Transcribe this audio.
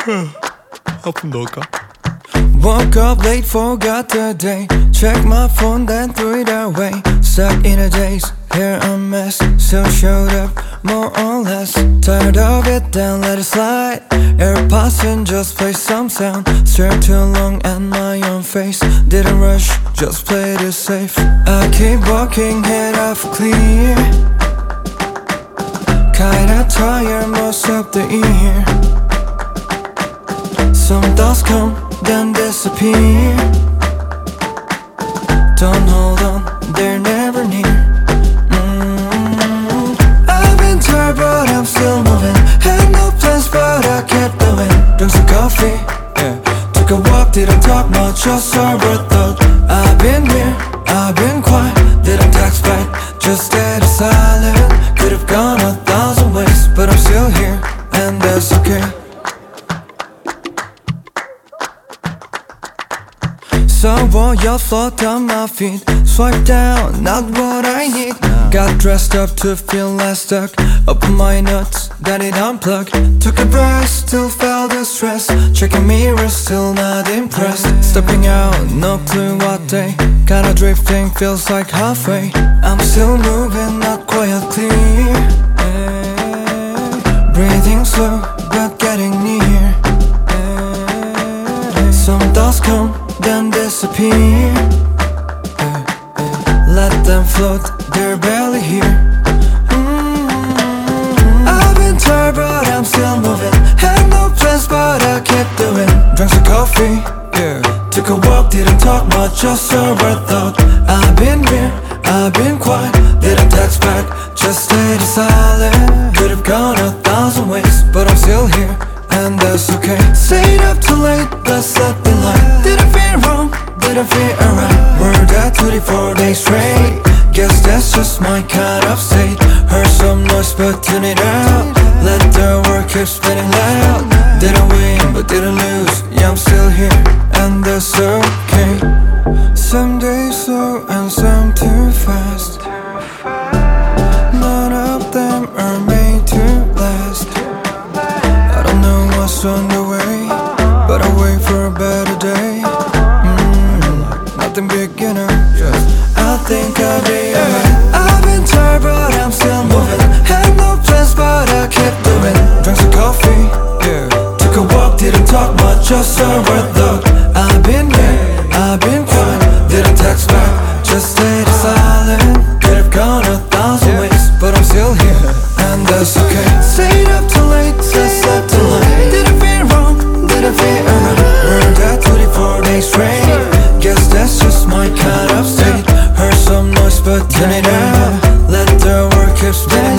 하품 넣을까? Woke up late, forgot the day. Check my phone, then threw it away. Stuck in a daze, hair a mess. Still showed up, more or less. Tired of it, then let it slide. AirPods and just play some sound. Stared too long at my own face. Didn't rush, just played it safe. I keep walking, head off clear. Kinda tired most of the year. Some thoughts come, then disappear. Don't hold on, they're never near. I've been tired but I'm still moving. Had no plans but I kept going. Drank some coffee, yeah. Took a walk, didn't talk much, just sober thought. I've been here, I've been quiet. Didn't text back, just stayed silent. Could've gone 1,000 ways, but I'm still here, and that's okay. Saw your float on my feet. Swipe down, not what I need. Got dressed up to feel less stuck. Open my nuts, then it unplugged. Took a breath, still felt the stress. Checking mirrors, still not impressed. Stepping out, no clue what day. Kinda drifting, feels like halfway. I'm still moving, not quite clear. Breathing slow, but getting near. Some thoughts come, then disappear. Let them float, they're barely here. I've been tired but I'm still moving. Had no plans but I kept doing. Drank some coffee, yeah. Took a walk, didn't talk much, just sober thought. I've been here, I've been quiet. Didn't text back, just stayed silent. Could've gone 1,000 ways, but I'm still here, and that's okay. Stayed up too late, but slept in light. Didn't feel wrong, didn't feel alright. We're dead 24 days straight. Guess that's just my kind of state. Heard some noise but tune it out. Let the world keep spinning loud. Didn't win but didn't lose. Yeah, I'm still here, and that's okay. Some days slow and some too fast. None of them are made to last. I don't know what's on the way, but I'll wait for a better day. Nothing beginner, just I think I'll be alright. I've been tired but I'm still moving. Had no plans but I kept doing. Drank some coffee, yeah. Took a walk, didn't talk much, just sober thought. I've been here, I've been quiet. Didn't text back, just stayed silent. Could've gone 1,000 ways, but I'm still here, and that's okay. Stayed up too late, just slept too late. Didn't feel wrong, didn't feel alright. We're dead 24 days straight. Guess that's just my kind of state. Heard some noise but turn it out. Let the world keep spinning.